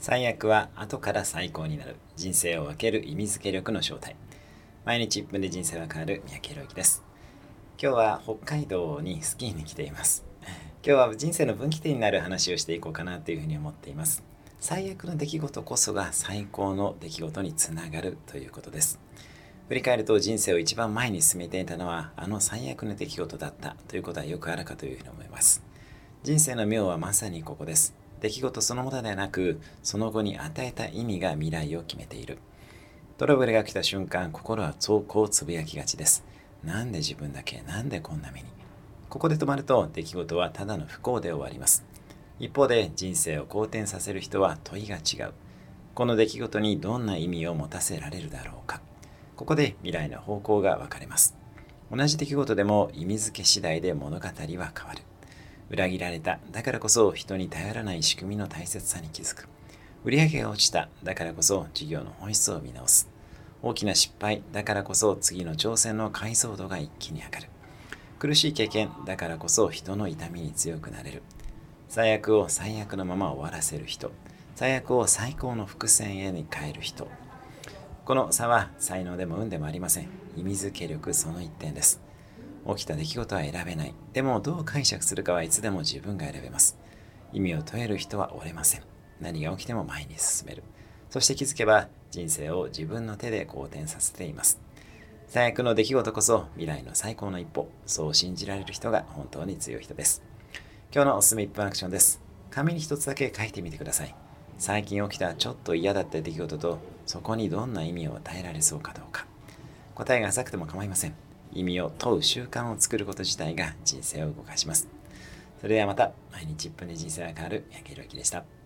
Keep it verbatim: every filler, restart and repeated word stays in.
最悪は後から最高になる。人生を分ける意味付け力の正体。毎日いっぷんで人生は変わる三宅宏之です。今日は北海道にスキーに来ています。今日は人生の分岐点になる話をしていこうかなというふうに思っています。最悪の出来事こそが最高の出来事につながるということです。振り返ると人生を一番前に進めていたのはあの最悪の出来事だったということはよくあるかというふうに思います。人生の妙はまさにここです。出来事そのものではなく、その後に与えた意味が未来を決めている。トラブルが来た瞬間、心はそうこうつぶやきがちです。なんで自分だけ、なんでこんな目に。ここで止まると出来事はただの不幸で終わります。一方で人生を好転させる人は問いが違う。この出来事にどんな意味を持たせられるだろうか。ここで未来の方向が分かれます。同じ出来事でも意味付け次第で物語は変わる。裏切られた、だからこそ人に頼らない仕組みの大切さに気づく。売上が落ちた、だからこそ事業の本質を見直す。大きな失敗、だからこそ次の挑戦の解像度が一気に上がる。苦しい経験、だからこそ人の痛みに強くなれる。最悪を最悪のまま終わらせる人、最悪を最高の伏線へに変える人。この差は才能でも運でもありません。意味付け力その一点です。起きた出来事は選べない。でもどう解釈するかはいつでも自分が選べます。意味を問える人は折れません。何が起きても前に進める。そして気づけば人生を自分の手で好転させています。最悪の出来事こそ未来の最高の一歩。そう信じられる人が本当に強い人です。今日のおすすめいっぷんアクションです。紙に一つだけ書いてみてください。最近起きたちょっと嫌だった出来事とそこにどんな意味を与えられそうかどうか。答えが浅くても構いません。意味を問う習慣を作ること自体が人生を動かします。それではまた、毎日いっぷんで人生が変わる三宅宏之でした。